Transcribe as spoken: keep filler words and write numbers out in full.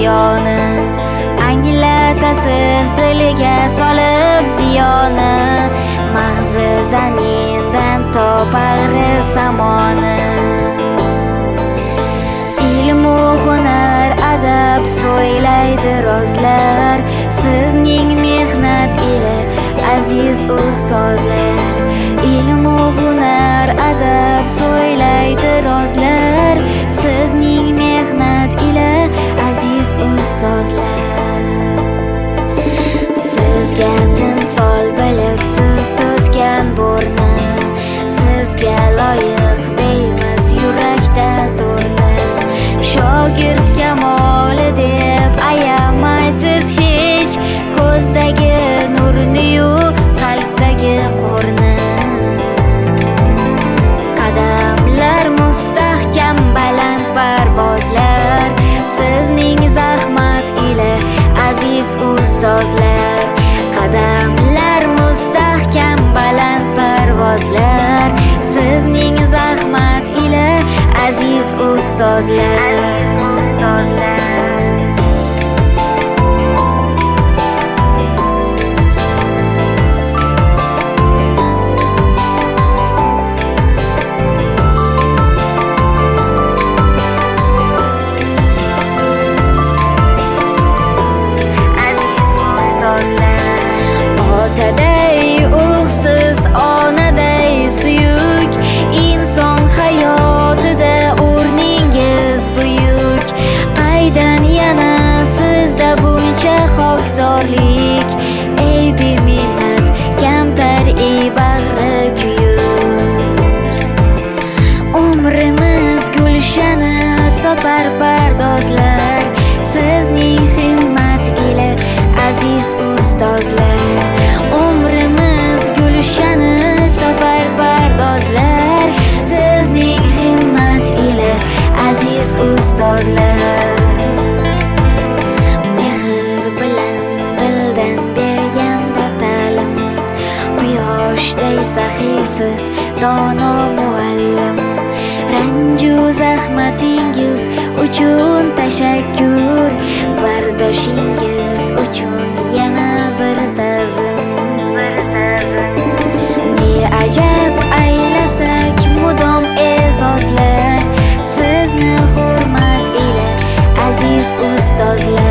hayoni, anglatasiz diliga solib ziyoni, mag'zi zamindan to bag'ri samoni. Ilmu hunar adab so'ylaydi rozlar, sizning mehnat ila aziz ustozlar. Ilmu hunar adab so'ylaydi rozlar, sizning mehnat ila aziz ustozlar. Sizga timsol bilib siz tutgan burni, sizga loyiq deymiz yurakda turni. Shogird kamoli deb ayamaysiz hech, ko'zdagi nurni-yu qalbdagi qo'rni. Qadamlar mustahkam baland parvozlar, sizning zahmat ila aziz ustozlar. Qadamlar mustahkam baland parvozlar, sizning zahmat ila aziz ustozlar. Otaday ulug'siz, onaday suyuk, inson hayotida o'rningiz buyuk. Qaydan yana sizda buncha xokzorlik, ey beminnat kamtar, ey bag'ri kuyuk. Umrimiz gulshani topar pardozlar, sizning himmat ila aziz ustozlar. Umrimiz gulshani topar pardozlar, sizning himmat ila aziz ustozlar. Mehr bilan dildan berganda ta'lim, quyoshday saxiysiz dono muallim. Ranju zahmatingiz uchun tashakkur, bardoshingiz uchun yana bir ta'zim. Ne ajab aylasak mudom e'zozlar, sizni hurmat ila aziz ustozlar.